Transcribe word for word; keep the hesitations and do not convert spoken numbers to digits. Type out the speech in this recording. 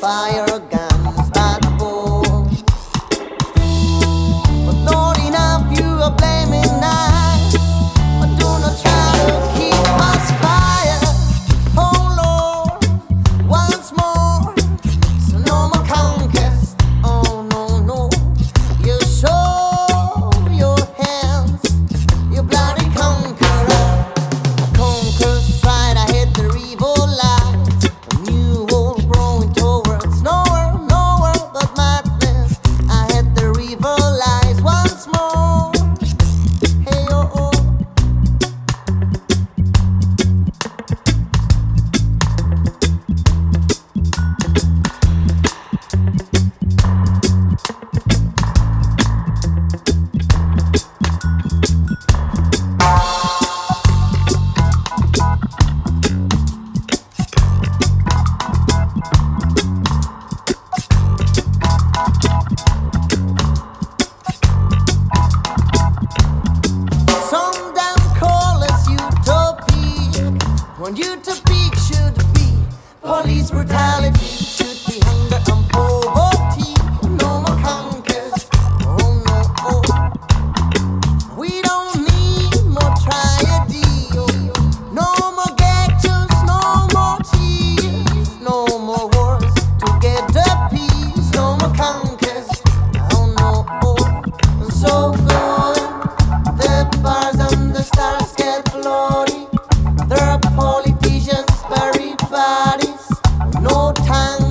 fire guns that fall. But not enough, you are blaming us. But do not try to keep us quiet. Oh Lord, once more, so no more conquest. Oh no, no, you show your hands, you bloody conqueror. Conquerors try to hit the evil light. A new world growing towards nowhere, nowhere but madness. I hit the evil lies once more. Hey oh oh. Some damn call us utopia, when utopia should be police brutality, should be hunger and poverty. No more conquest. Oh no, oh. We don't need more tragedy. No more ghettos, no more tears, no more wars to get the peace. No more conquest. Oh no, oh. So good. The bars and the stars get floaty. There are politicians, buried bodies. No time.